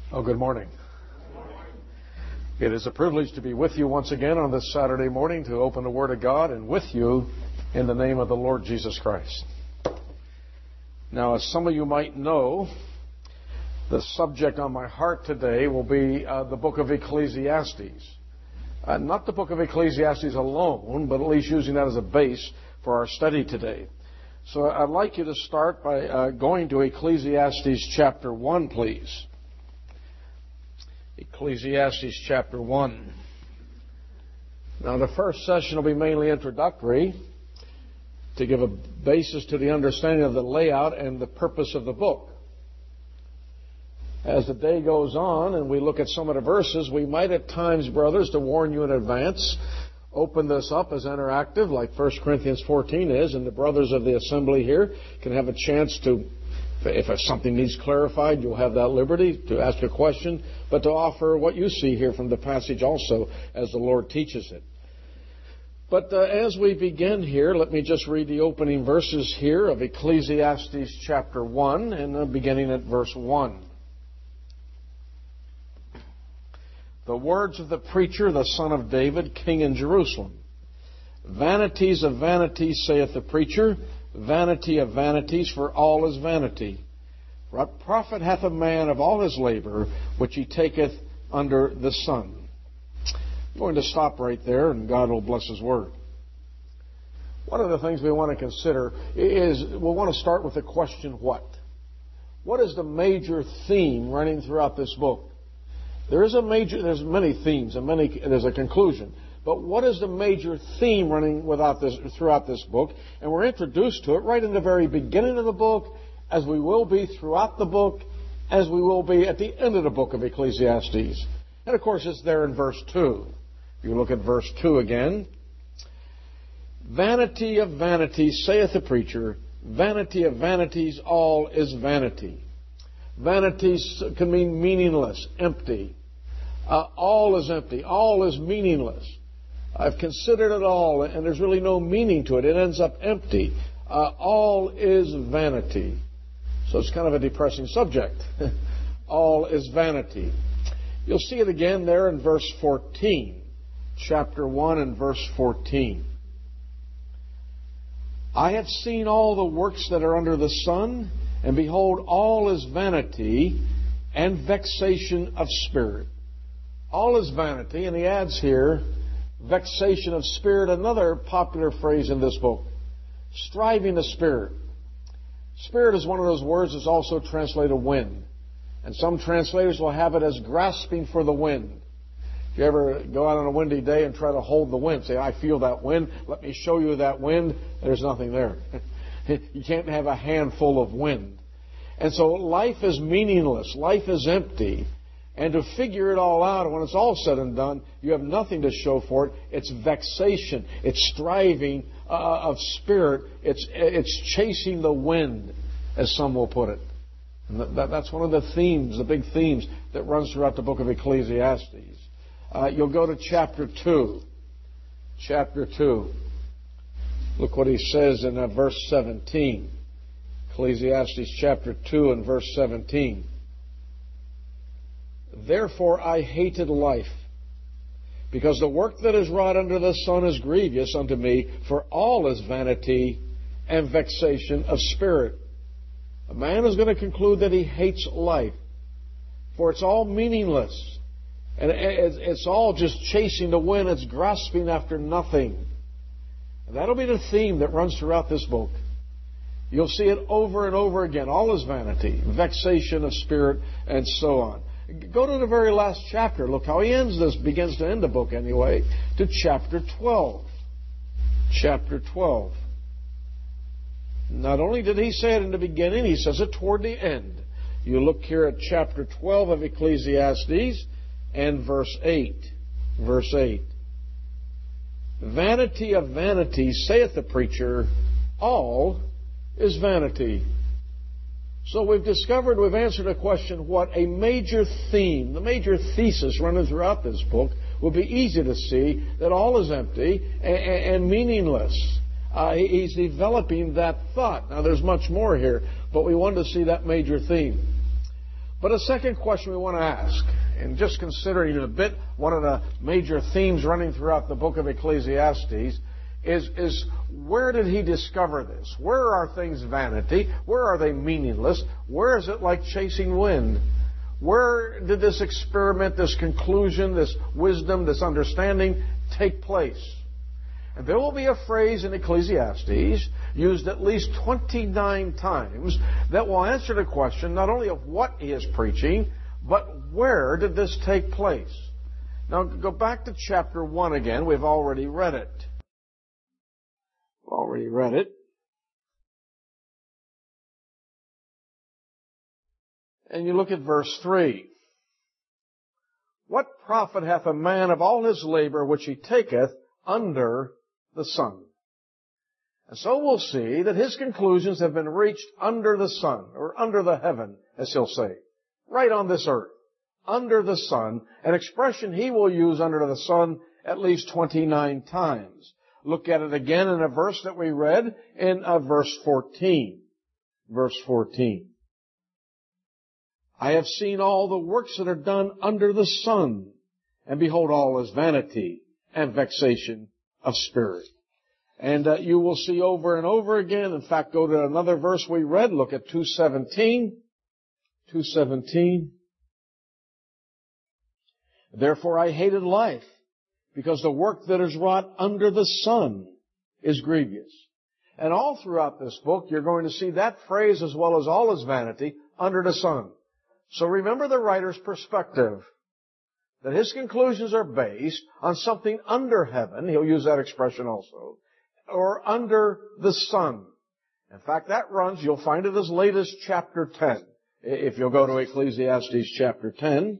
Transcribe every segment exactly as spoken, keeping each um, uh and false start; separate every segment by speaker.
Speaker 1: Oh, good morning. It is a privilege to be with you once again on this Saturday morning to open the Word of God and with you in the name of the Lord Jesus Christ. Now, as some of you might know, the subject on my heart today will be uh, the book of Ecclesiastes. Uh, not the book of Ecclesiastes alone, but at least using that as a base for our study today. So I'd like you to start by uh, going to Ecclesiastes chapter one, please. Ecclesiastes chapter one. Now, the first session will be mainly introductory to give a basis to the understanding of the layout and the purpose of the book. As the day goes on and we look at some of the verses, we might at times, brothers, to warn you in advance, open this up as interactive like First Corinthians fourteen is, and the brothers of the assembly here can have a chance to, if something needs clarified, you'll have that liberty to ask a question, but to offer what you see here from the passage also as the Lord teaches it. But uh, as we begin here, let me just read the opening verses here of Ecclesiastes chapter one, and uh, beginning at verse one. The words of the preacher, the son of David, king in Jerusalem. Vanities of vanities, saith the preacher, vanity of vanities, for all is vanity. What profit hath a man of all his labor, which he taketh under the sun? I'm going to stop right there, and God will bless His word. One of the things we want to consider is we'll want to start with the question, what? What is the major theme running throughout this book? There is a major, there's many themes, and many, there's a conclusion. But what is the major theme running without this, throughout this book? And we're introduced to it right in the very beginning of the book, as we will be throughout the book, as we will be at the end of the book of Ecclesiastes. And of course, it's there in verse two. If you look at verse two again. Vanity of vanities, saith the preacher, vanity of vanities, all is vanity. Vanities can mean meaningless, empty. Uh, all is empty. All is meaningless. I've considered it all, and there's really no meaning to it. It ends up empty. Uh, all is vanity. So it's kind of a depressing subject. All is vanity. You'll see it again there in verse fourteen. Chapter one and verse fourteen. I have seen all the works that are under the sun, and behold, all is vanity and vexation of spirit. All is vanity, and he adds here, vexation of spirit, another popular phrase in this book. Striving of spirit. Spirit is one of those words that's also translated wind. And some translators will have it as grasping for the wind. If you ever go out on a windy day and try to hold the wind, say, I feel that wind, let me show you that wind, there's nothing there. You can't have a handful of wind. And so life is meaningless. Life is empty. And to figure it all out, when it's all said and done, you have nothing to show for it. It's vexation. It's striving uh, of spirit. It's it's chasing the wind, as some will put it. And that, that's one of the themes, the big themes that runs throughout the book of Ecclesiastes. Uh, you'll go to chapter two. Chapter two. Look what he says in uh, verse seventeen. Ecclesiastes chapter two and verse seventeen. Therefore I hated life, because the work that is wrought under the sun is grievous unto me, for all is vanity and vexation of spirit. A man is going to conclude that he hates life, for it's all meaningless, and it's all just chasing the wind, it's grasping after nothing. And that'll be the theme that runs throughout this book. You'll see it over and over again. All is vanity, vexation of spirit, and so on. Go to the very last chapter. Look how he ends this, begins to end the book anyway, to chapter twelve. Chapter twelve. Not only did he say it in the beginning, he says it toward the end. You look here at chapter twelve of Ecclesiastes and verse eight. Verse eight. Vanity of vanities, saith the preacher, all is vanity. So we've discovered, we've answered a question, what a major theme, the major thesis running throughout this book will be easy to see that all is empty and, and meaningless. Uh, he's developing that thought. Now there's much more here, but we wanted to see that major theme. But a second question we want to ask, and just considering it a bit, one of the major themes running throughout the book of Ecclesiastes is, is where did he discover this? Where are things vanity? Where are they meaningless? Where is it like chasing wind? Where did this experiment, this conclusion, this wisdom, this understanding take place? And there will be a phrase in Ecclesiastes used at least twenty-nine times that will answer the question not only of what he is preaching, but where did this take place? Now go back to chapter one again. We've already read it. We've already read it. And you look at verse three. What profit hath a man of all his labor which he taketh under the sun? And so we'll see that his conclusions have been reached under the sun, or under the heaven, as he'll say. Right on this earth. Under the sun. An expression he will use under the sun at least twenty-nine times. Look at it again in a verse that we read in uh, verse fourteen. Verse fourteen. I have seen all the works that are done under the sun, and behold, all is vanity and vexation of spirit. And uh, you will see over and over again, in fact, go to another verse we read, look at two seventeen. two seventeen. Therefore I hated life, because the work that is wrought under the sun is grievous. And all throughout this book, you're going to see that phrase as well as all is vanity under the sun. So remember the writer's perspective, that his conclusions are based on something under heaven, he'll use that expression also, or under the sun. In fact, that runs, you'll find it as late as chapter ten. If you'll go to Ecclesiastes chapter ten,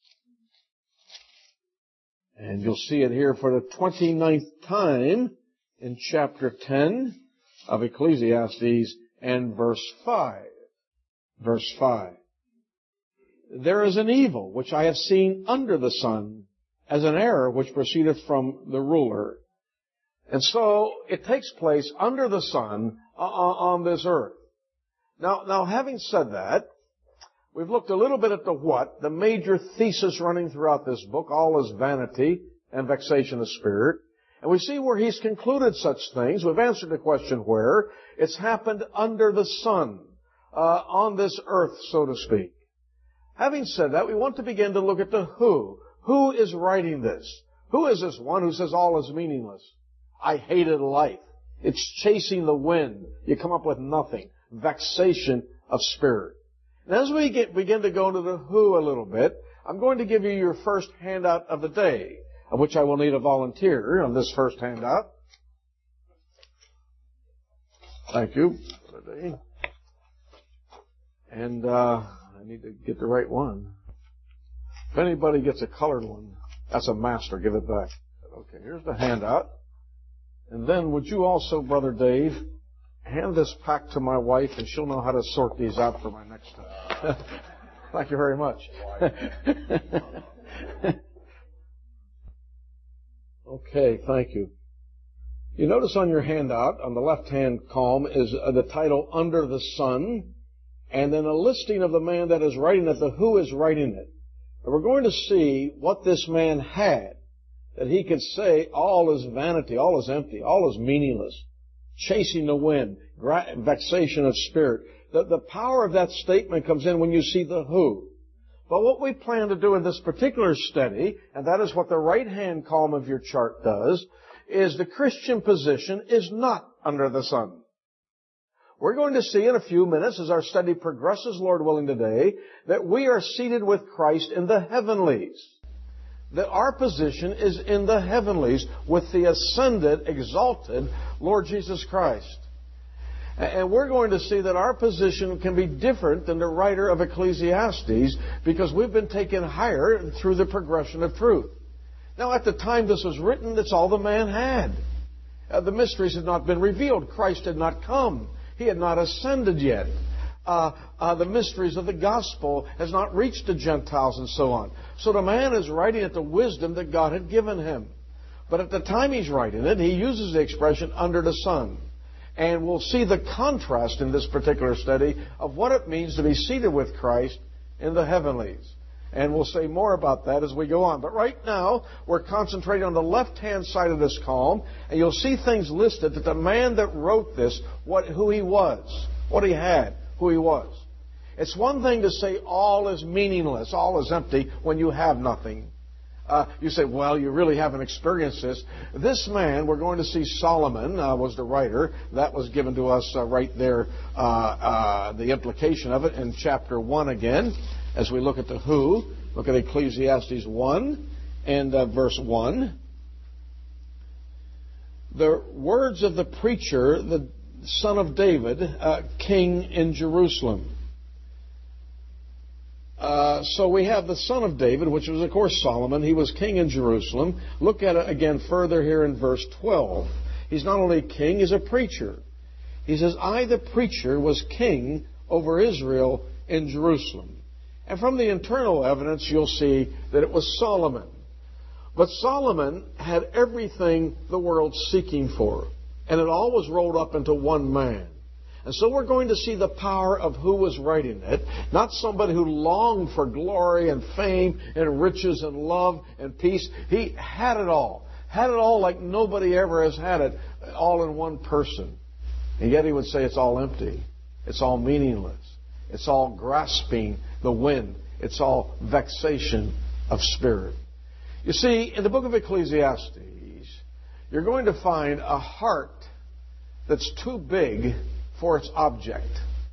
Speaker 1: and you'll see it here for the twenty-ninth time in chapter ten of Ecclesiastes and verse five. Verse five. There is an evil which I have seen under the sun, as an error which proceedeth from the ruler. And so it takes place under the sun on this earth. Now, now having said that, we've looked a little bit at the what, the major thesis running throughout this book, all is vanity and vexation of spirit. And we see where he's concluded such things. We've answered the question where. It's happened under the sun, uh, on this earth, so to speak. Having said that, we want to begin to look at the who. Who is writing this? Who is this one who says all is meaningless? I hated life. It's chasing the wind. You come up with nothing. Vexation of spirit. And as we get, begin to go into the who a little bit, I'm going to give you your first handout of the day, of which I will need a volunteer on this first handout. Thank you for the day. And uh, I need to get the right one. If anybody gets a colored one, that's a master. Give it back. Okay, here's the handout. And then would you also, Brother Dave, hand this pack to my wife, and she'll know how to sort these out for my next time. Thank you very much. Okay, thank you. You notice on your handout, on the left-hand column, is the title Under the Sun, and then a listing of the man that is writing it, the who is writing it. And we're going to see what this man had, that he could say all is vanity, all is empty, all is meaningless, chasing the wind, vexation of spirit. The, the power of that statement comes in when you see the who. But what we plan to do in this particular study, and that is what the right-hand column of your chart does, is the Christian position is not under the sun. We're going to see in a few minutes, as our study progresses, Lord willing today, that we are seated with Christ in the heavenlies. That our position is in the heavenlies with the ascended, exalted Lord Jesus Christ. And we're going to see that our position can be different than the writer of Ecclesiastes because we've been taken higher through the progression of truth. Now, at the time this was written, that's all the man had. Uh, the mysteries had not been revealed. Christ had not come. He had not ascended yet. Uh, uh, the mysteries of the gospel has not reached the Gentiles and so on. So the man is writing at the wisdom that God had given him. But at the time he's writing it, he uses the expression under the sun. And we'll see the contrast in this particular study of what it means to be seated with Christ in the heavenlies. And we'll say more about that as we go on. But right now, we're concentrating on the left-hand side of this column, and you'll see things listed that the man that wrote this, what, who he was, what he had, who he was. It's one thing to say all is meaningless, all is empty, when you have nothing. Uh, you say, well, you really haven't experienced this. This man, we're going to see Solomon uh, was the writer. That was given to us uh, right there, uh, uh, the implication of it in chapter one again. As we look at the who, look at Ecclesiastes one and uh, verse one. The words of the preacher, the son of David, uh, king in Jerusalem. Uh, so we have the son of David, which was, of course, Solomon. He was king in Jerusalem. Look at it again further here in verse twelve. He's not only king, he's a preacher. He says, I, the preacher, was king over Israel in Jerusalem. And from the internal evidence, you'll see that it was Solomon. But Solomon had everything the world's seeking for. And it all was rolled up into one man. And so we're going to see the power of who was writing it. Not somebody who longed for glory and fame and riches and love and peace. He had it all. Had it all like nobody ever has had it, all in one person. And yet he would say it's all empty. It's all meaningless. It's all grasping the wind. It's all vexation of spirit. You see, in the book of Ecclesiastes, you're going to find a heart that's too big for its object.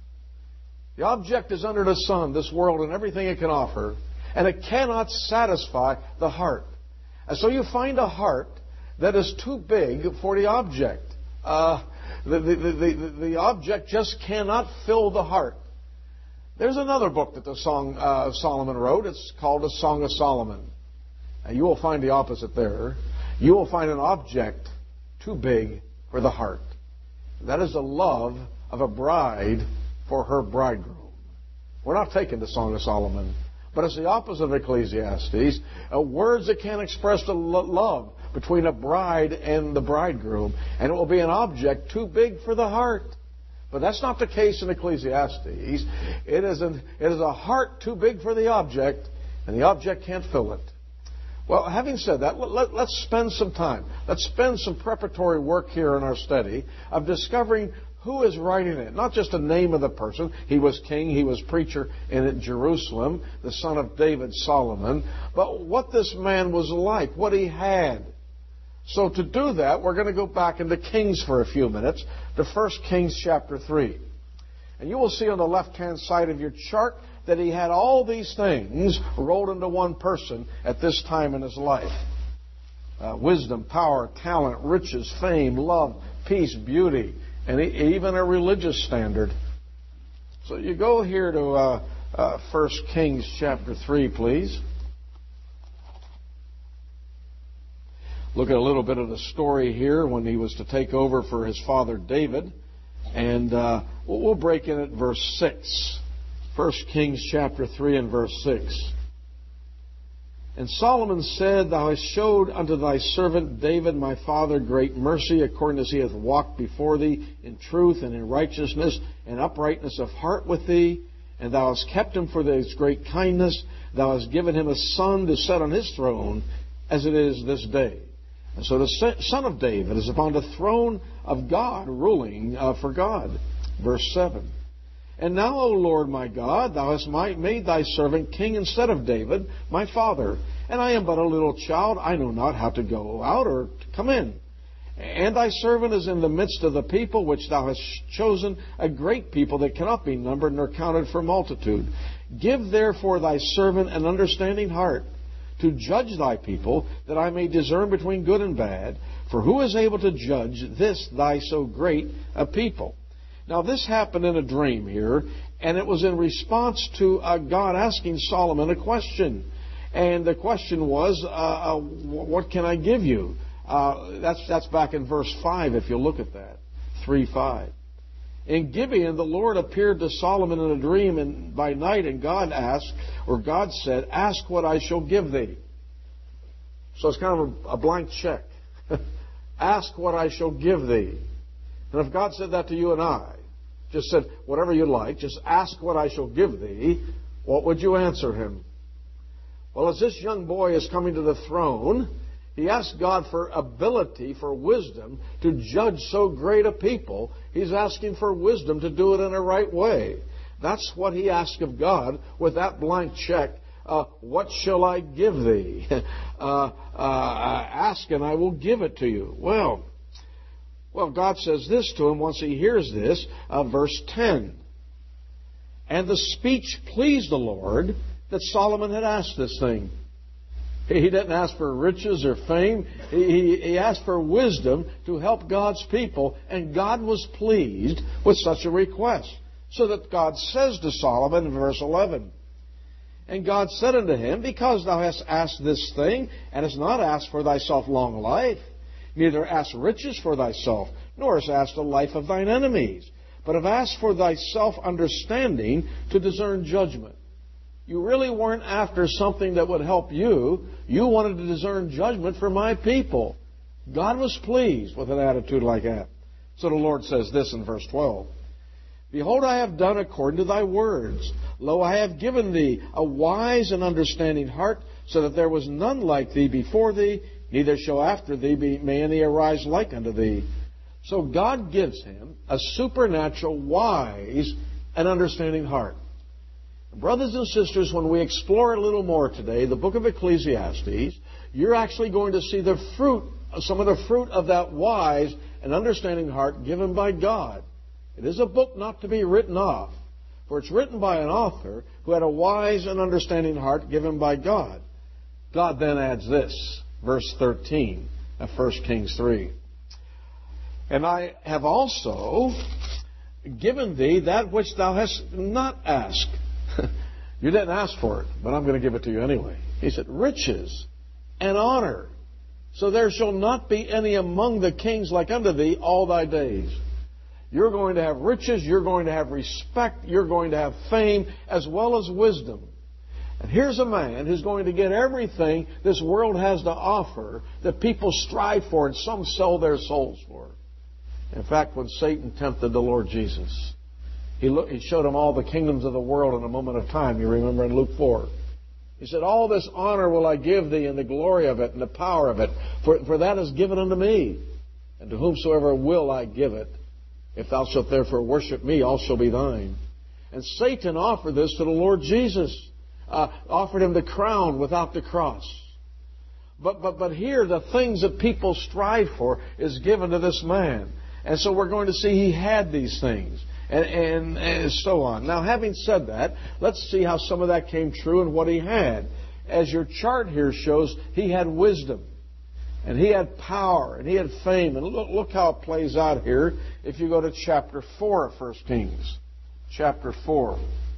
Speaker 1: The object is under the sun, this world, and everything it can offer, and it cannot satisfy the heart. And so you find a heart that is too big for the object. Uh, the, the, the, the, the object just cannot fill the heart. There's another book that the song uh, Solomon wrote. It's called The Song of Solomon. And you will find the opposite there. You will find an object too big for the heart. That is the love of a bride for her bridegroom. We're not taking the Song of Solomon, but it's the opposite of Ecclesiastes. Uh, words that can't express the lo- love between a bride and the bridegroom. And it will be an object too big for the heart. But that's not the case in Ecclesiastes. It is, an, it is a heart too big for the object, and the object can't fill it. Well, having said that, let, let's spend some time. Let's spend some preparatory work here in our study of discovering who is writing it. Not just the name of the person. He was king, he was preacher in Jerusalem, the son of David, Solomon. But what this man was like, what he had. So to do that, we're going to go back into Kings for a few minutes, to First Kings chapter three. And you will see on the left-hand side of your chart that he had all these things rolled into one person at this time in his life. Uh, wisdom, power, talent, riches, fame, love, peace, beauty, and even a religious standard. So you go here to uh, uh, First Kings chapter three, please. Look at a little bit of the story here when he was to take over for his father David. And uh, we'll break in at verse six. First Kings chapter three and verse six. And Solomon said, Thou hast showed unto thy servant David my father great mercy, according as he hath walked before thee in truth and in righteousness and uprightness of heart with thee. And thou hast kept him for his great kindness. Thou hast given him a son to sit on his throne, as it is this day. And so the son of David is upon the throne of God, ruling uh, for God. Verse seven. And now, O Lord my God, thou hast made thy servant king instead of David, my father. And I am but a little child. I know not how to go out or to come in. And thy servant is in the midst of the people which thou hast chosen, a great people that cannot be numbered nor counted for multitude. Give therefore thy servant an understanding heart, to judge thy people, that I may discern between good and bad. For who is able to judge this thy so great a people? Now this happened in a dream here, and it was in response to uh, God asking Solomon a question. And the question was, uh, uh, what can I give you? Uh, that's, that's back in verse five, if you look at that. three five. In Gibeon, the Lord appeared to Solomon in a dream and by night, and God asked, or God said, Ask what I shall give thee. So it's kind of a, a blank check. Ask what I shall give thee. And if God said that to you and I, just said, whatever you like, just ask what I shall give thee, what would you answer him? Well, as this young boy is coming to the throne, he asked God for ability, for wisdom, to judge so great a people. He's asking for wisdom to do it in a right way. That's what he asked of God with that blank check. Uh, what shall I give thee? uh, uh, ask and I will give it to you. Well, well, God says this to him once he hears this, uh, verse ten. And the speech pleased the Lord that Solomon had asked this thing. He didn't ask for riches or fame. He, he asked for wisdom to help God's people, and God was pleased with such a request. So that God says to Solomon in verse eleven, and God said unto him, because thou hast asked this thing, and hast not asked for thyself long life, neither asked riches for thyself, nor hast asked the life of thine enemies, but have asked for thyself understanding to discern judgment. You really weren't after something that would help you. You wanted to discern judgment for my people. God was pleased with an attitude like that. So the Lord says this in verse twelve. Behold, I have done according to thy words. Lo, I have given thee a wise and understanding heart, so that there was none like thee before thee, neither shall after thee be, may any arise like unto thee. So God gives him a supernatural, wise, and understanding heart. Brothers and sisters, when we explore a little more today, the book of Ecclesiastes, you're actually going to see the fruit, some of the fruit of that wise and understanding heart given by God. It is a book not to be written off, for it's written by an author who had a wise and understanding heart given by God. God then adds this, verse thirteen of First Kings three. And I have also given thee that which thou hast not asked. You didn't ask for it, but I'm going to give it to you anyway. He said, riches and honor. So there shall not be any among the kings like unto thee all thy days. You're going to have riches, you're going to have respect, you're going to have fame, as well as wisdom. And here's a man who's going to get everything this world has to offer that people strive for and some sell their souls for. In fact, when Satan tempted the Lord Jesus, he, looked, he showed him all the kingdoms of the world in a moment of time. You remember in Luke four. He said, all this honor will I give thee, and the glory of it, and the power of it, for, for that is given unto me. And to whomsoever will I give it. If thou shalt therefore worship me, all shall be thine. And Satan offered this to the Lord Jesus. Uh, offered him the crown without the cross. But, but, but here, the things that people strive for is given to this man. And so we're going to see he had these things. And, and, and so on. Now, having said that, let's see how some of that came true and what he had. As your chart here shows, he had wisdom. And he had power, and he had fame. And look, look how it plays out here if you go to chapter four of First Kings. Chapter four.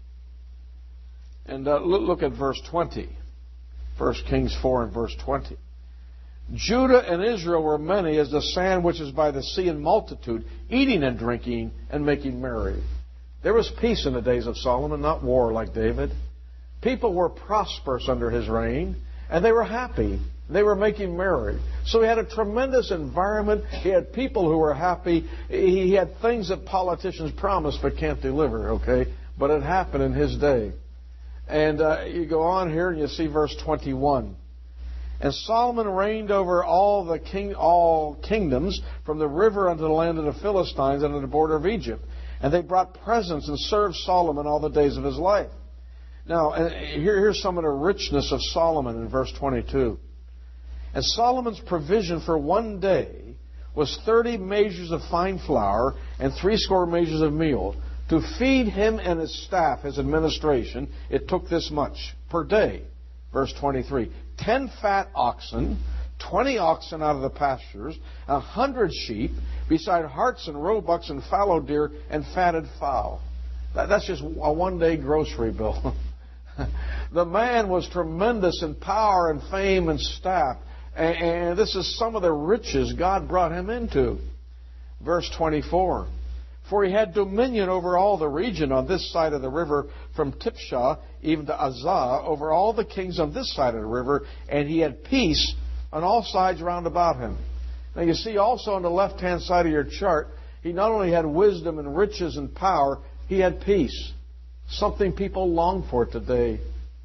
Speaker 1: And uh, look, look at verse twenty. First Kings four and verse twenty. Judah and Israel were many as the sand which is by the sea in multitude, eating and drinking and making merry. There was peace in the days of Solomon, not war like David. People were prosperous under his reign, and they were happy. They were making merry. So he had a tremendous environment. He had people who were happy. He had things that politicians promise but can't deliver, okay? But it happened in his day. And uh, you go on here and you see verse twenty-one. And Solomon reigned over all the king, all kingdoms from the river unto the land of the Philistines and to the border of Egypt. And they brought presents and served Solomon all the days of his life. Now, here, here's some of the richness of Solomon in verse twenty-two. And Solomon's provision for one day was thirty measures of fine flour and threescore measures of meal. To feed him and his staff, his administration, it took this much per day. Verse twenty-three. Ten fat oxen, twenty oxen out of the pastures, a hundred sheep, beside harts and roebucks and fallow deer and fatted fowl. That, that's just a one-day grocery bill. The man was tremendous in power and fame and staff. And, and this is some of the riches God brought him into. Verse twenty-four. For he had dominion over all the region on this side of the river, from Tipshah even to Azah, over all the kings on this side of the river, and he had peace on all sides round about him. Now you see also on the left-hand side of your chart, he not only had wisdom and riches and power, he had peace. something people long for today.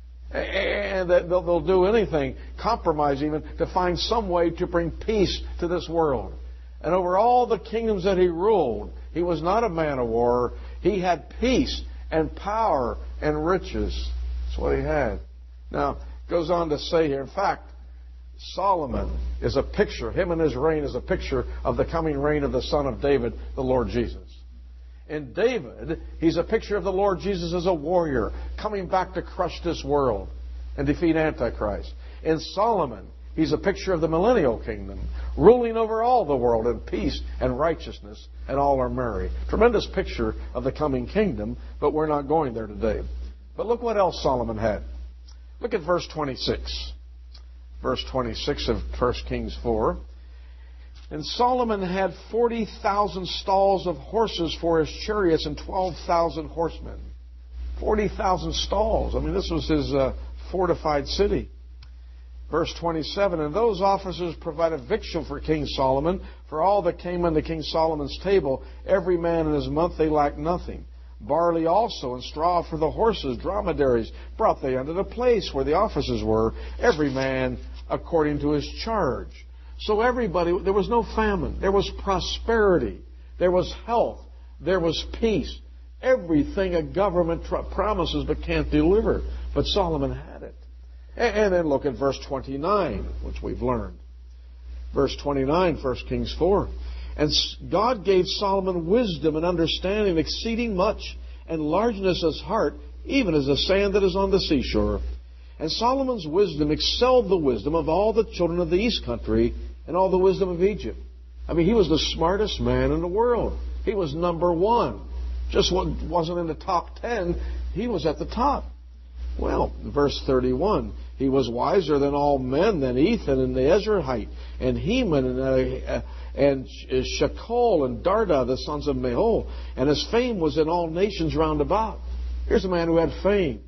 Speaker 1: And that they'll, they'll do anything, compromise even, to find some way to bring peace to this world. And over all the kingdoms that he ruled, he was not a man of war. He had peace and power and riches. That's what he had. Now, it goes on to say here, in fact, Solomon is a picture, him and his reign is a picture of the coming reign of the Son of David, the Lord Jesus. In David, he's a picture of the Lord Jesus as a warrior, coming back to crush this world and defeat Antichrist. In Solomon, he's a picture of the millennial kingdom, ruling over all the world in peace and righteousness, and all are merry. Tremendous picture of the coming kingdom, but we're not going there today. But look what else Solomon had. Look at verse twenty-six. Verse twenty-six of First Kings four. And Solomon had forty thousand stalls of horses for his chariots and twelve thousand horsemen. forty thousand stalls. I mean, this was his uh, fortified city. Verse twenty-seven, and those officers provided victual for King Solomon, for all that came unto King Solomon's table, every man in his month, they lacked nothing. Barley also and straw for the horses, dromedaries, brought they unto the place where the officers were, every man according to his charge. So everybody, there was no famine. There was prosperity. There was health. There was peace. Everything a government tr- promises but can't deliver. But Solomon had it. And, and then look at verse twenty-nine, which we've learned. Verse twenty-nine, First Kings four. And God gave Solomon wisdom and understanding exceeding much, and largeness of heart, even as the sand that is on the seashore. And Solomon's wisdom excelled the wisdom of all the children of the east country, and all the wisdom of Egypt. I mean, he was the smartest man in the world. He was number one. Just wasn't in the top ten. He was at the top. Well, verse thirty-one, he was wiser than all men, than Ethan and the Ezrahite, and Heman and, uh, and Shakol and Darda, the sons of Mahol. And his fame was in all nations round about. Here's a man who had fame.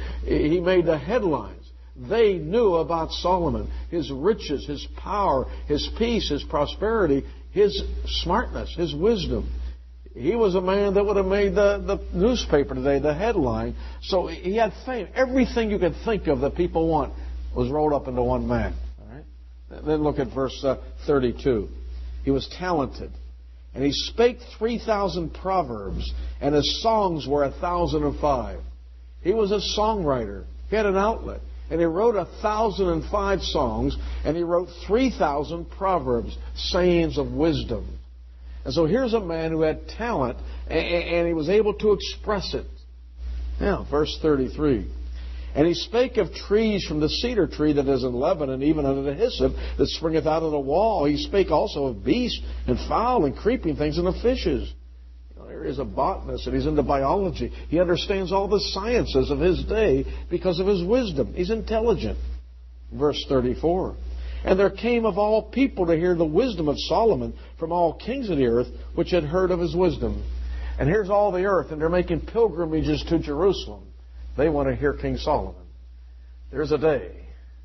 Speaker 1: He made the headlines. They knew about Solomon, his riches, his power, his peace, his prosperity, his smartness, his wisdom. He was a man that would have made the, the newspaper today, the headline. So he had fame. Everything you could think of that people want was rolled up into one man. All right? Then look at verse uh, thirty-two. He was talented. And he spake three thousand proverbs, and his songs were a thousand and five. He was a songwriter. He had an outlet. And he wrote a thousand and five songs, and he wrote three thousand proverbs, sayings of wisdom. And so here's a man who had talent, and he was able to express it. Now, verse thirty-three. And he spake of trees from the cedar tree that is in Lebanon, even unto the hyssop that springeth out of the wall. He spake also of beasts and fowl and creeping things and of fishes. There is a botanist, and he's into biology. He understands all the sciences of his day because of his wisdom. He's intelligent. Verse thirty-four. And there came of all people to hear the wisdom of Solomon from all kings of the earth, which had heard of his wisdom. And here's all the earth, and they're making pilgrimages to Jerusalem. They want to hear King Solomon. There's a day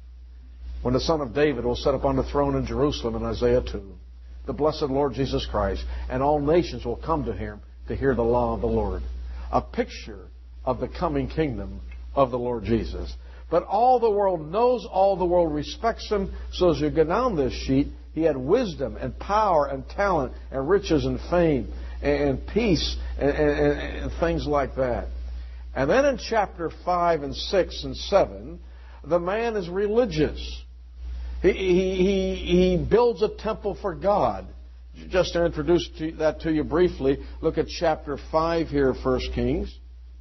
Speaker 1: when the Son of David will sit upon the throne in Jerusalem in Isaiah two. The blessed Lord Jesus Christ, and all nations will come to him to hear the law of the Lord. A picture of the coming kingdom of the Lord Jesus. But all the world knows, all the world respects him. So as you go down this sheet, he had wisdom and power and talent and riches and fame and peace and, and, and things like that. And then in chapter five and six and seven, the man is religious. He, he, he, he builds a temple for God. Just to introduce that to you briefly, look at chapter five here, First Kings,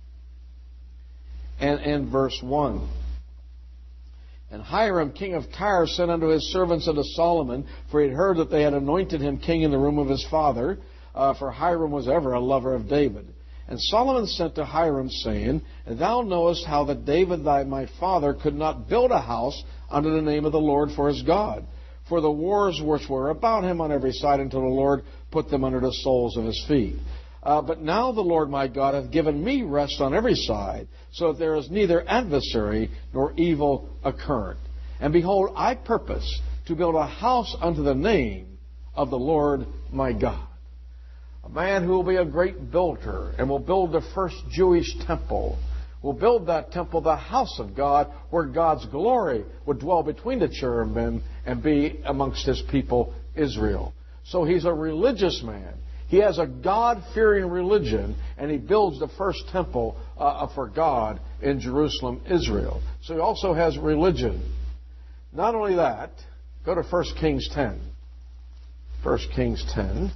Speaker 1: and, and verse one. And Hiram, king of Tyre, sent unto his servants unto Solomon, for he had heard that they had anointed him king in the room of his father, uh, for Hiram was ever a lover of David. And Solomon sent to Hiram, saying, Thou knowest how that David thy my father could not build a house unto the name of the Lord for his God, for the wars which were about him on every side, until the Lord put them under the soles of his feet. Uh, but now the Lord my God hath given me rest on every side, so that there is neither adversary nor evil occurrent. And behold, I purpose to build a house unto the name of the Lord my God. a man who will be a great builder and will build the first Jewish temple. Will build that temple, the house of God, where God's glory would dwell between the cherubim and be amongst His people, Israel. So he's a religious man. He has a God-fearing religion, and he builds the first temple uh, for God in Jerusalem, Israel. So he also has religion. Not only that, go to First Kings ten. First Kings ten.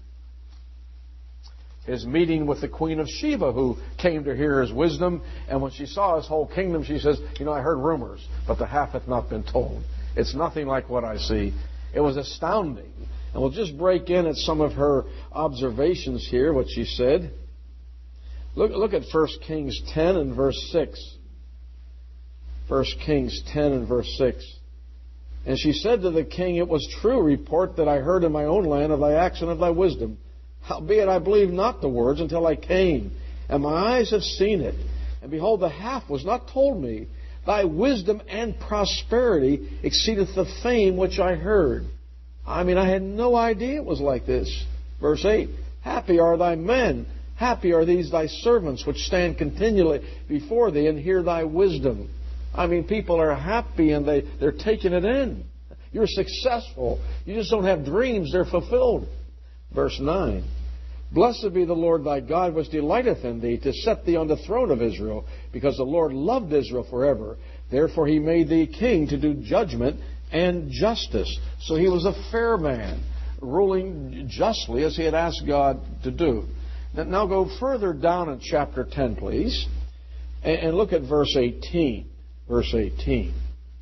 Speaker 1: His meeting with the Queen of Sheba, who came to hear his wisdom. And when she saw his whole kingdom, she says, you know, I heard rumors, but the half hath not been told. It's nothing like what I see. It was astounding. And we'll just break in at some of her observations here, what she said. Look, look at First Kings ten and verse six. First Kings ten and verse six. And she said to the king, it was true report that I heard in my own land of thy acts and of thy wisdom. Howbeit I believed not the words until I came, and my eyes have seen it. And behold, the half was not told me. Thy wisdom and prosperity exceedeth the fame which I heard. I mean, I had no idea it was like this. Verse eight, happy are thy men, happy are these thy servants, which stand continually before thee and hear thy wisdom. I mean, people are happy and they, they're taking it in. You're successful. You just don't have dreams, they're fulfilled. Verse nine, blessed be the Lord thy God, which delighteth in thee, to set thee on the throne of Israel, because the Lord loved Israel forever. Therefore he made thee king to do judgment and justice. So he was a fair man, ruling justly as he had asked God to do. Now go further down in chapter ten, please, and look at verse eighteen. Verse eighteen.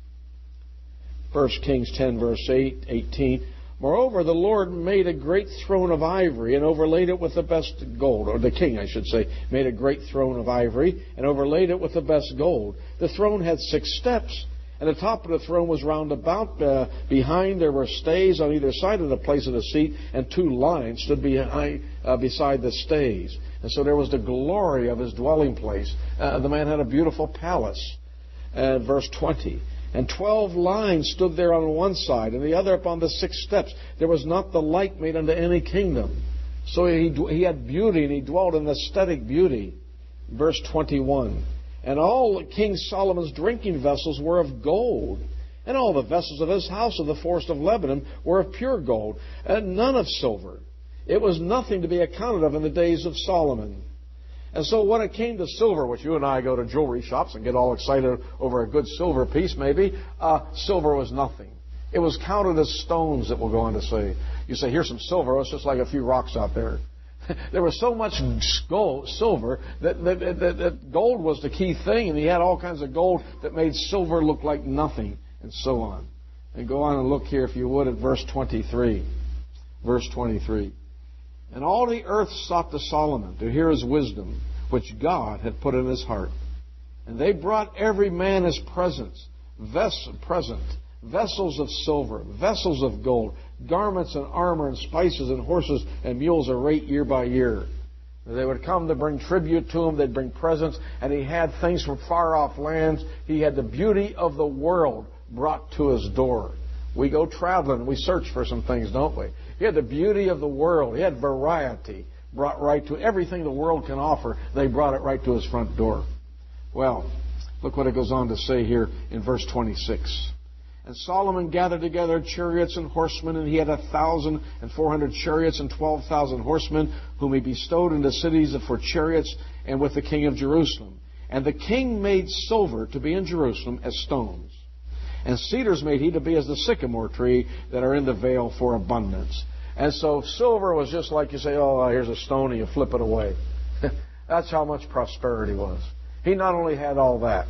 Speaker 1: First Kings ten, verse eight, eighteen. Moreover, the Lord made a great throne of ivory and overlaid it with the best gold. Or the king, I should say, made a great throne of ivory and overlaid it with the best gold. The throne had six steps, and the top of the throne was round about. Uh, behind there were stays on either side of the place of the seat, and two lions stood behind, uh, beside the stays. And so there was the glory of his dwelling place. Uh, the man had a beautiful palace. Uh, verse twenty. And twelve lines stood there on one side, and the other upon the six steps. There was not the like made unto any kingdom. So he, he had beauty, and he dwelt in aesthetic beauty. Verse twenty-one. And all King Solomon's drinking vessels were of gold, and all the vessels of his house of the forest of Lebanon were of pure gold, and none of silver. It was nothing to be accounted of in the days of Solomon. And so when it came to silver, which you and I go to jewelry shops and get all excited over a good silver piece maybe, uh, silver was nothing. It was counted as stones, that we'll go on to say. You say, here's some silver. It's just like a few rocks out there. There was so much gold, silver that, that, that, that gold was the key thing, and he had all kinds of gold that made silver look like nothing, and so on. And go on and look here, if you would, at verse twenty-three. Verse twenty-three. And all the earth sought to Solomon to hear his wisdom, which God had put in his heart. And they brought every man his presents, ves- present, vessels of silver, vessels of gold, garments and armor and spices and horses and mules a rate year by year. They would come to bring tribute to him. They'd bring presents. And he had things from far off lands. He had the beauty of the world brought to his door. We go traveling. We search for some things, don't we? He had the beauty of the world. He had variety brought right to everything the world can offer. They brought it right to his front door. Well, look what it goes on to say here in verse twenty-six. And Solomon gathered together chariots and horsemen, and he had a thousand and four hundred chariots and twelve thousand horsemen, whom he bestowed into cities for chariots and with the king of Jerusalem. And the king made silver to be in Jerusalem as stones. And cedars made he to be as the sycamore tree that are in the vale for abundance. And so silver was just like you say, oh, here's a stone, and you flip it away. That's how much prosperity was. He not only had all that.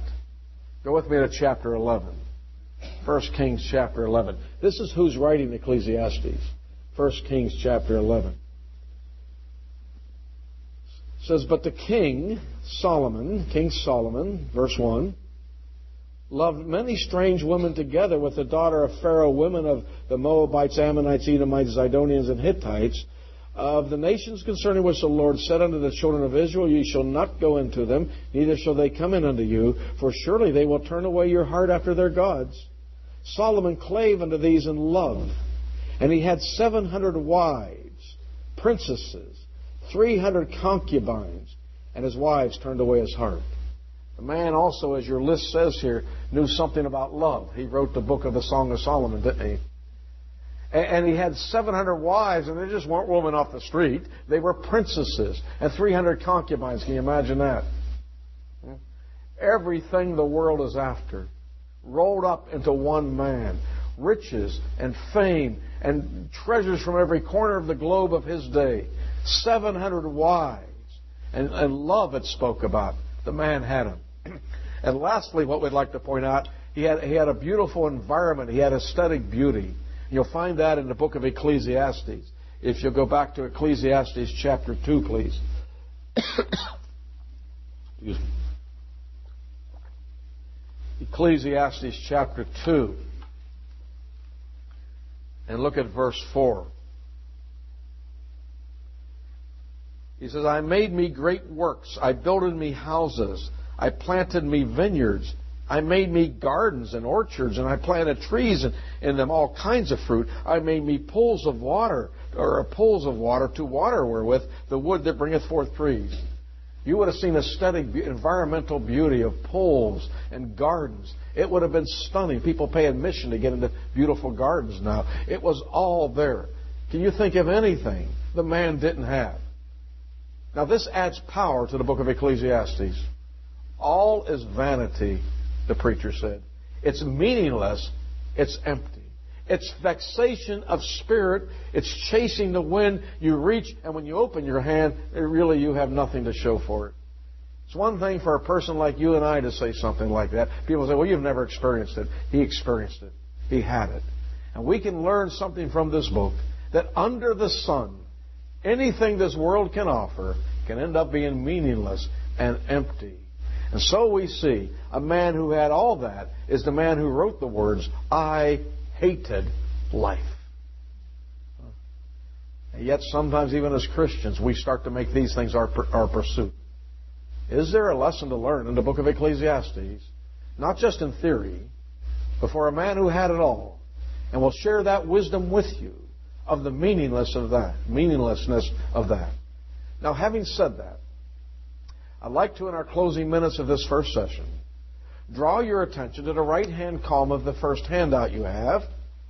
Speaker 1: Go with me to chapter eleven. First Kings chapter eleven. This is who's writing Ecclesiastes. First Kings chapter eleven. It says, but the king, Solomon, King Solomon, verse one, loved many strange women together with the daughter of Pharaoh, women of the Moabites, Ammonites, Edomites, Zidonians, and Hittites, of the nations concerning which the Lord said unto the children of Israel, ye shall not go into them, neither shall they come in unto you, for surely they will turn away your heart after their gods. Solomon clave unto these in love, and he had seven hundred wives, princesses, three hundred concubines, and his wives turned away his heart. The man also, as your list says here, knew something about love. He wrote the book of the Song of Solomon, didn't he? And he had seven hundred wives, and they just weren't women off the street. They were princesses. And three hundred concubines. Can you imagine that? Everything the world is after rolled up into one man. Riches and fame and treasures from every corner of the globe of his day. seven hundred wives. And, and love it spoke about. The man had them. And lastly, what we'd like to point out, he had, he had a beautiful environment. He had aesthetic beauty. You'll find that in the book of Ecclesiastes. If you'll go back to Ecclesiastes chapter two, please. Excuse me. Ecclesiastes chapter two. And look at verse four. He says, I made me great works. I builded me houses. I planted me vineyards. I made me gardens and orchards, and I planted trees and in them all kinds of fruit. I made me pools of water, or pools of water to water wherewith the wood that bringeth forth trees. You would have seen aesthetic, environmental beauty of pools and gardens. It would have been stunning. People pay admission to get into beautiful gardens now. It was all there. Can you think of anything the man didn't have? Now this adds power to the book of Ecclesiastes. All is vanity, the preacher said. It's meaningless. It's empty. It's vexation of spirit. It's chasing the wind. You reach, and when you open your hand, really you have nothing to show for it. It's one thing for a person like you and I to say something like that. People say, well, you've never experienced it. He experienced it. He had it. And we can learn something from this book, that under the sun, anything this world can offer can end up being meaningless and empty. And so we see a man who had all that is the man who wrote the words, I hated life. And yet sometimes even as Christians we start to make these things our, our pursuit. Is there a lesson to learn in the book of Ecclesiastes? Not just in theory, but for a man who had it all. And will share that wisdom with you of the meaningless of that, meaninglessness of that. Now, having said that, I'd like to, in our closing minutes of this first session, draw your attention to the right-hand column of the first handout you have.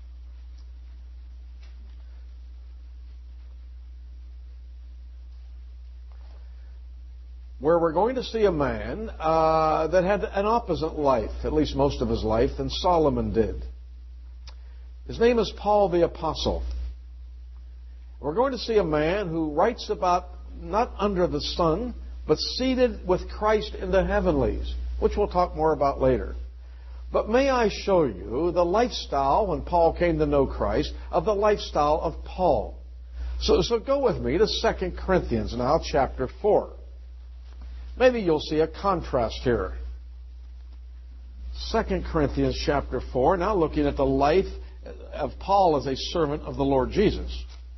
Speaker 1: Where we're going to see a man uh, that had an opposite life, at least most of his life, than Solomon did. His name is Paul the Apostle. We're going to see a man who writes about not under the sun, but seated with Christ in the heavenlies, which we'll talk more about later. But may I show you the lifestyle, when Paul came to know Christ, of the lifestyle of Paul. So, so go with me to Second Corinthians now, chapter four. Maybe you'll see a contrast here. Second Corinthians chapter four, now looking at the life of Paul as a servant of the Lord Jesus.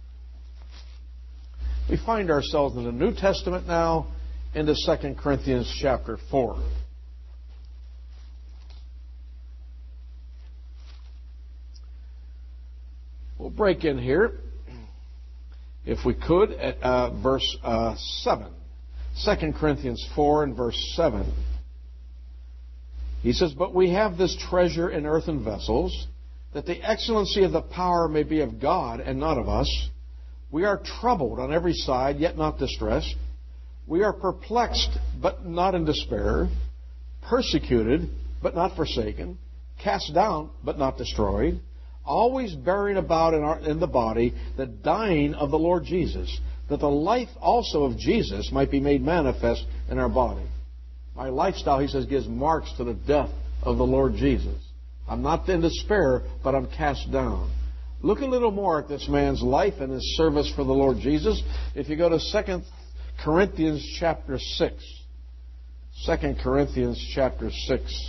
Speaker 1: We find ourselves in the New Testament now, into Second Corinthians chapter four. We'll break in here, if we could, at uh, verse uh, seven. Second Corinthians four and verse seven. He says, But we have this treasure in earthen vessels, that the excellency of the power may be of God and not of us. We are troubled on every side, yet not distressed. We are perplexed, but not in despair. Persecuted, but not forsaken. Cast down, but not destroyed. Always bearing about in, our, in the body the dying of the Lord Jesus, that the life also of Jesus might be made manifest in our body. My lifestyle, he says, gives marks to the death of the Lord Jesus. I'm not in despair, but I'm cast down. Look a little more at this man's life and his service for the Lord Jesus. If you go to Second Corinthians chapter six. Second Corinthians chapter six.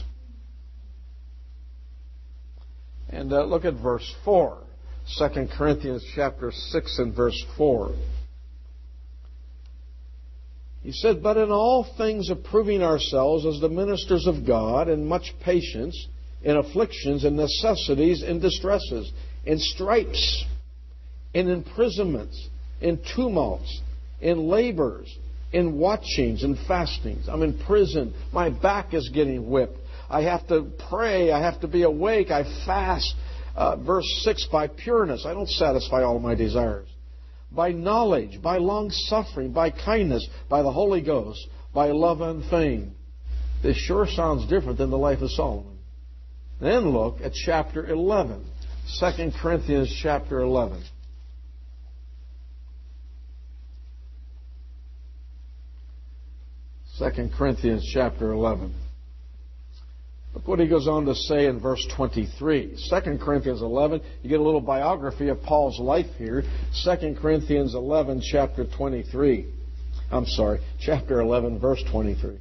Speaker 1: And uh, look at verse four. Second Corinthians chapter six and verse four. He said, But in all things approving ourselves as the ministers of God, in much patience, in afflictions, in necessities, in distresses, in stripes, in imprisonments, in tumults, in labors, in watchings and fastings. I'm in prison. My back is getting whipped. I have to pray. I have to be awake. I fast. Uh, verse six, by pureness. I don't satisfy all my desires. By knowledge, by long suffering, by kindness, by the Holy Ghost, by love unfeigned. This sure sounds different than the life of Solomon. Then look at chapter eleven. Second Corinthians chapter eleven. Second Corinthians chapter eleven. Look what he goes on to say in verse twenty-three. Second Corinthians eleven, you get a little biography of Paul's life here. Second Corinthians eleven, chapter twenty-three. I'm sorry, chapter eleven, verse twenty-three.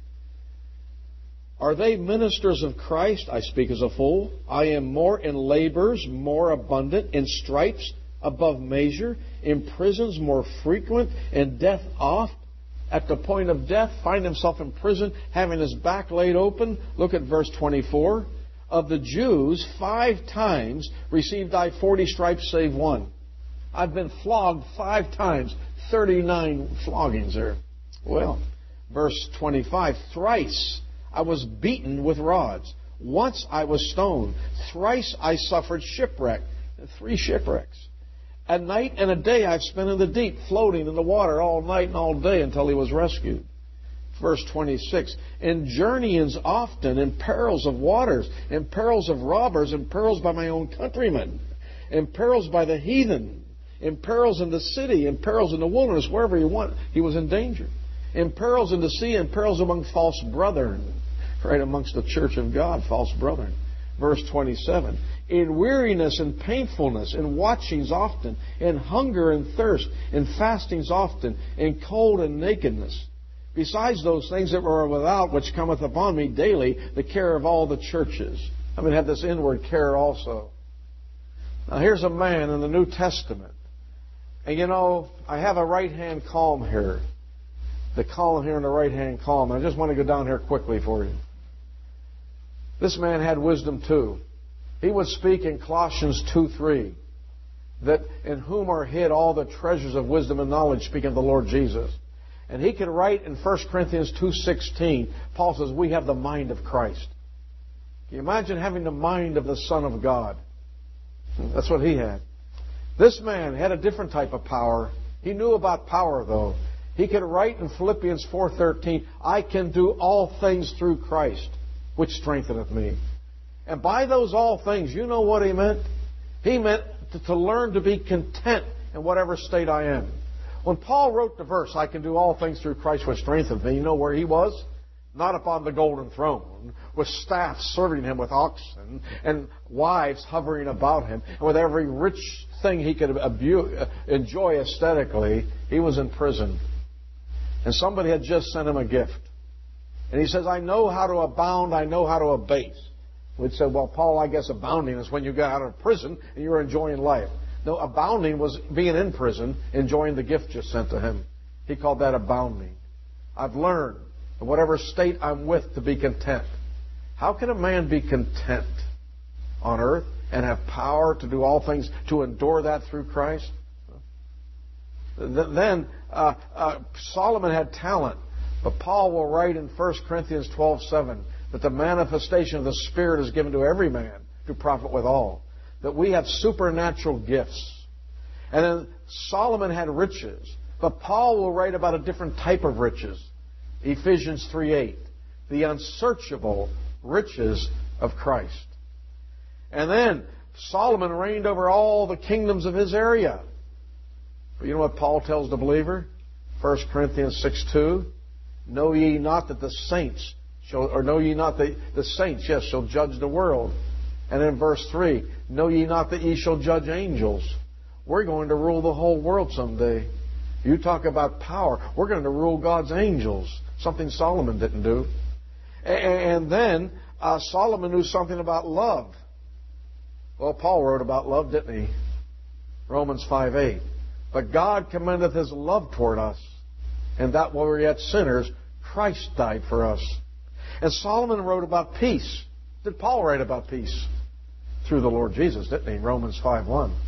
Speaker 1: Are they ministers of Christ? I speak as a fool. I am more in labors, more abundant, in stripes above measure, in prisons more frequent, in death oft. At the point of death, find himself in prison, having his back laid open. Look at verse twenty-four. Of the Jews, five times received I forty stripes save one. I've been flogged five times, thirty-nine floggings there. Well, verse twenty-five. Thrice I was beaten with rods. Once I was stoned. Thrice I suffered shipwreck. Three shipwrecks. A night and a day I've spent in the deep, floating in the water all night and all day until he was rescued. Verse twenty-six. In journeyings often, in perils of waters, in perils of robbers, in perils by my own countrymen, in perils by the heathen, in perils in the city, in perils in the wilderness, wherever he went, he was in danger. In perils in the sea, in perils among false brethren. Right amongst the church of God, false brethren. Verse twenty-seven. In weariness and painfulness, in watchings often, in hunger and thirst, in fastings often, in cold and nakedness. Besides those things that were without, which cometh upon me daily, the care of all the churches. I mean, have this inward care also. Now, here's a man in the New Testament. And you know, I have a right-hand column here. The column here in the right-hand column. I just want to go down here quickly for you. This man had wisdom too. He would speak in Colossians two three, that in whom are hid all the treasures of wisdom and knowledge, speaking of the Lord Jesus. And he could write in First Corinthians two sixteen, Paul says, we have the mind of Christ. Can you imagine having the mind of the Son of God? That's what he had. This man had a different type of power. He knew about power, though. He could write in Philippians four thirteen, I can do all things through Christ, which strengtheneth me. And by those all things, you know what he meant? He meant to, to learn to be content in whatever state I am. When Paul wrote the verse, I can do all things through Christ which strengtheneth me, you know where he was? Not upon the golden throne, with staff serving him with oxen, and wives hovering about him, and with every rich thing he could abu- enjoy aesthetically. He was in prison. And somebody had just sent him a gift. And he says, I know how to abound, I know how to abase. We'd say, well, Paul, I guess abounding is when you got out of prison and you were enjoying life. No, abounding was being in prison, enjoying the gift just sent to him. He called that abounding. I've learned, in whatever state I'm with, to be content. How can a man be content on earth and have power to do all things, to endure that through Christ? Then uh, uh, Solomon had talent. But Paul will write in First Corinthians twelve seven that the manifestation of the Spirit is given to every man to profit withal. That we have supernatural gifts. And then Solomon had riches. But Paul will write about a different type of riches. Ephesians three eight. The unsearchable riches of Christ. And then Solomon reigned over all the kingdoms of his area. But you know what Paul tells the believer? First Corinthians six two. Know ye not that the saints shall, or know ye not that the saints, yes, shall judge the world. And in verse three, know ye not that ye shall judge angels. We're going to rule the whole world someday. You talk about power. We're going to rule God's angels. Something Solomon didn't do. And then uh, Solomon knew something about love. Well, Paul wrote about love, didn't he? Romans five eight. But God commendeth His love toward us, and that while we were yet sinners, Christ died for us. And Solomon wrote about peace. Did Paul write about peace? Through the Lord Jesus, didn't he? Romans five one.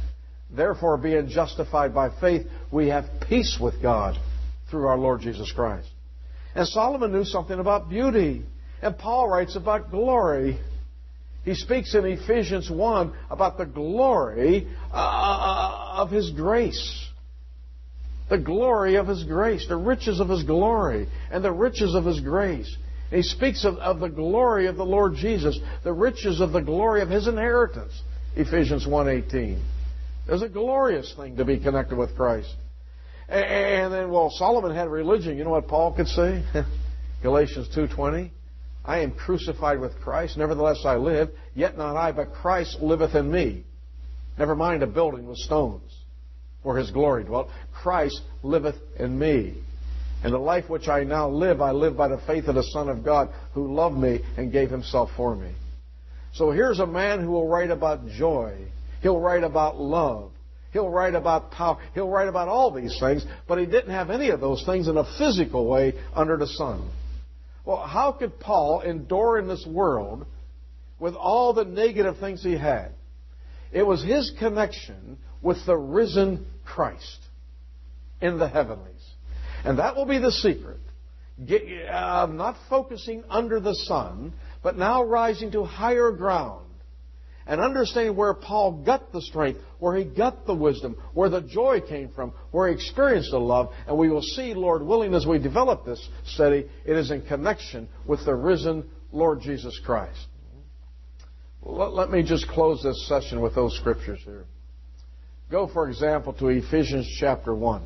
Speaker 1: Therefore, being justified by faith, we have peace with God through our Lord Jesus Christ. And Solomon knew something about beauty. And Paul writes about glory. He speaks in Ephesians one about the glory uh, of His grace. The glory of His grace, the riches of His glory, and the riches of His grace. And he speaks of, of the glory of the Lord Jesus, the riches of the glory of His inheritance. Ephesians one eighteen. There's a glorious thing to be connected with Christ. And then, well, Solomon had religion. You know what Paul could say? Galatians two twenty. I am crucified with Christ. Nevertheless I live. Yet not I, but Christ liveth in me. Never mind a building with stones where His glory dwelt. Christ liveth in me. And the life which I now live, I live by the faith of the Son of God who loved me and gave Himself for me. So here's a man who will write about joy. He'll write about love. He'll write about power. He'll write about all these things, but he didn't have any of those things in a physical way under the sun. Well, how could Paul endure in this world with all the negative things he had? It was his connection with the risen Christ in the heavenlies. And that will be the secret. Get, uh, not focusing under the sun, but now rising to higher ground. And understanding where Paul got the strength, where he got the wisdom, where the joy came from, where he experienced the love. And we will see, Lord willing, as we develop this study, it is in connection with the risen Lord Jesus Christ. Let, let me just close this session with those scriptures here. Go, for example, to Ephesians chapter one.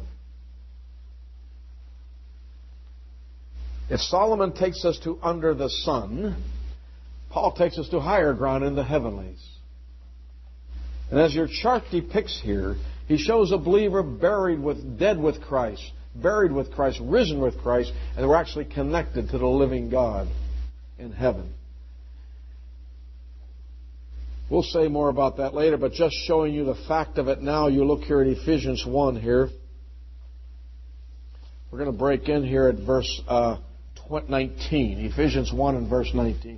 Speaker 1: If Solomon takes us to under the sun, Paul takes us to higher ground in the heavenlies. And as your chart depicts here, he shows a believer buried with, dead with Christ, buried with Christ, risen with Christ, and we're actually connected to the living God in heaven. We'll say more about that later, but just showing you the fact of it now, you look here at Ephesians one here. We're going to break in here at verse uh, nineteen. Ephesians one and verse nineteen.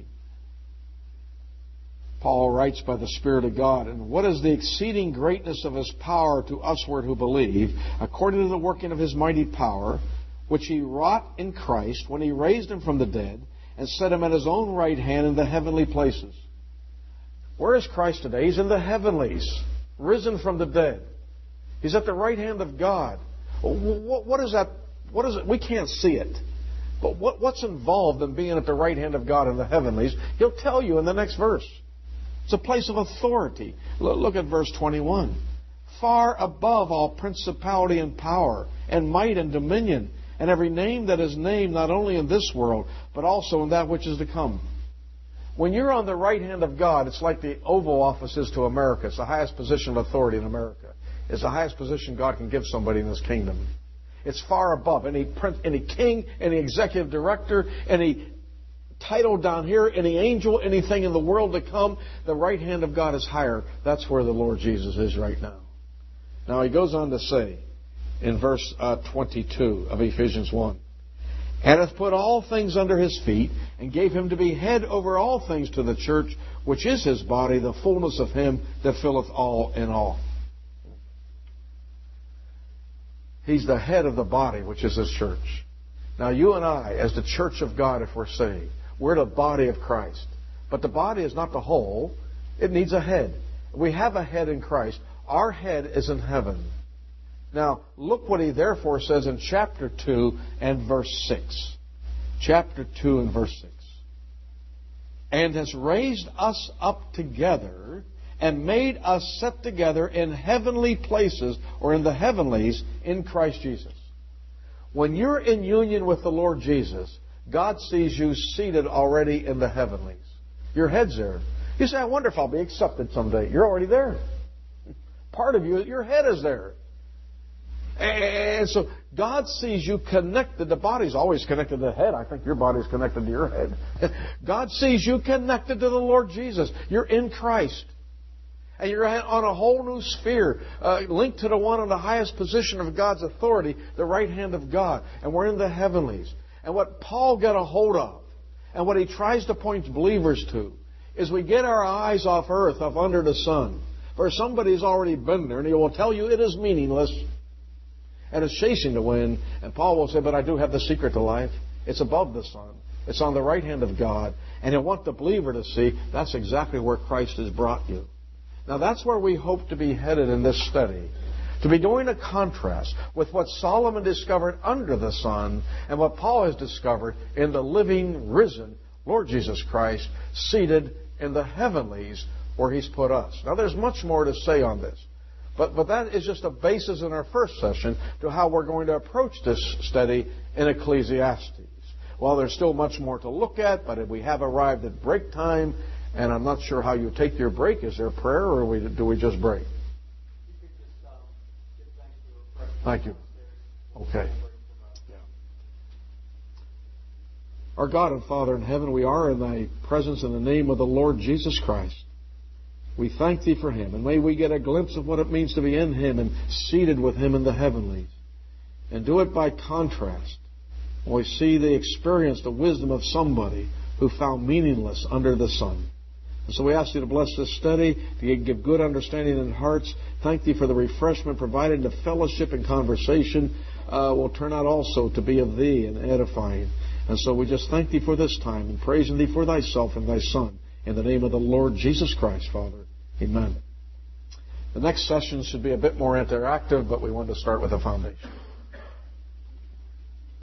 Speaker 1: Paul writes by the Spirit of God, and what is the exceeding greatness of His power to usward who believe, according to the working of His mighty power, which He wrought in Christ when He raised Him from the dead and set Him at His own right hand in the heavenly places. Where is Christ today? He's in the heavenlies, risen from the dead. He's at the right hand of God. What, what is that? What is it? We can't see it. But what, what's involved in being at the right hand of God in the heavenlies? He'll tell you in the next verse. It's a place of authority. Look at verse twenty-one. Far above all principality and power and might and dominion and every name that is named not only in this world but also in that which is to come. When you're on the right hand of God, it's like the Oval Office is to America. It's the highest position of authority in America. It's the highest position God can give somebody in this kingdom. It's far above any prince, any king, any executive director, any title down here, any angel, anything in the world to come. The right hand of God is higher. That's where the Lord Jesus is right now. Now he goes on to say in verse uh, twenty-two of Ephesians one, and hath put all things under His feet, and gave Him to be head over all things to the church, which is His body, the fullness of Him that filleth all in all. He's the head of the body, which is His church. Now you and I, as the church of God, if we're saved, we're the body of Christ. But the body is not the whole. It needs a head. We have a head in Christ. Our head is in heaven. Now, look what he therefore says in chapter two and verse six. Chapter two and verse six. And has raised us up together and made us sit together in heavenly places, or in the heavenlies, in Christ Jesus. When you're in union with the Lord Jesus, God sees you seated already in the heavenlies. Your head's there. You say, I wonder if I'll be accepted someday. You're already there. Part of you, your head is there. And so God sees you connected. The body's always connected to the head. I think your body's connected to your head. God sees you connected to the Lord Jesus. You're in Christ. And you're on a whole new sphere, uh, linked to the one in the highest position of God's authority, the right hand of God. And we're in the heavenlies. And what Paul got a hold of, and what he tries to point believers to, is we get our eyes off earth, off under the sun, For somebody's already been there, and he will tell you it is meaningless, and it's chasing the wind. And Paul will say, but I do have the secret to life. It's above the sun. It's on the right hand of God. And he'll want the believer to see that's exactly where Christ has brought you. Now that's where we hope to be headed in this study. To be doing a contrast with what Solomon discovered under the sun and what Paul has discovered in the living, risen Lord Jesus Christ seated in the heavenlies where He's put us. Now there's much more to say on this. But, but that is just a basis in our first session to how we're going to approach this study in Ecclesiastes. Well, there's still much more to look at, but we have arrived at break time, and I'm not sure how you take your break. Is there prayer, or we, do we just break? Thank you. Okay. Yeah. Our God and Father in heaven, we are in Thy presence in the name of the Lord Jesus Christ. We thank Thee for Him, and may we get a glimpse of what it means to be in Him and seated with Him in the heavenlies. And do it by contrast. We see the experience, the wisdom of somebody who found meaningless under the sun. And so we ask Thee to bless this study, to give good understanding in hearts. Thank Thee for the refreshment provided, the fellowship and conversation uh, will turn out also to be of Thee and edifying. And so we just thank Thee for this time and praising Thee for Thyself and Thy Son. In the name of the Lord Jesus Christ, Father. Amen. The next session should be a bit more interactive, but we want to start with a foundation.